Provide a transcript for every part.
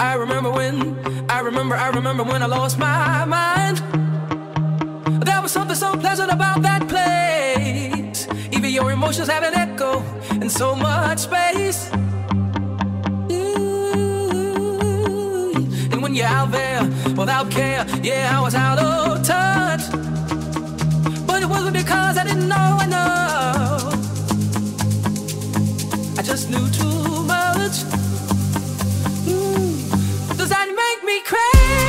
I remember when I lost my mind. There was something so pleasant about that place. Even your emotions have an echo in so much space. And when you're out there without care, yeah, I was out of touch. But it wasn't because I didn't know enough. I just knew too much. Does that make me crazy?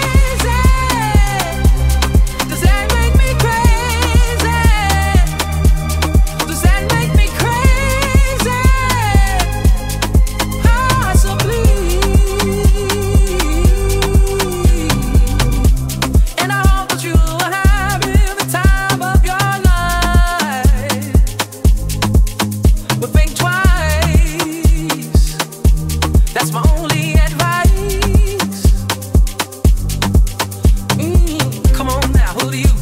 Does that make me crazy? Does that make me crazy? Possibly. And I hope that you are having the time of your life. But think twice. That's my only advice. Come on now, who do you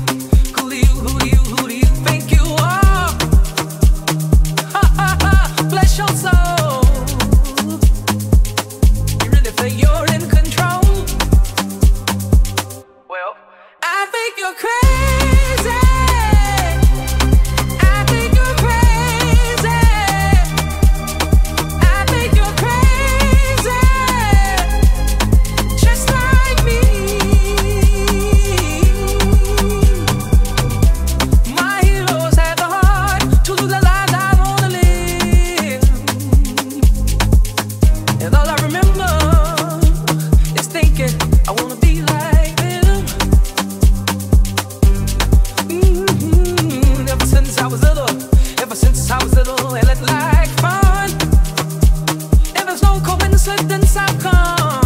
think you are? Ha ha ha, bless your soul. You really think you're in control? Well, I think you're crazy. I think you're crazy. I think you're crazy. Just like me. My heroes had the heart to lose the lives I wanna live. And all I remember is thinking I wanna be like them. Ever since I was little, and it like fun. And there's no coincidence I've come.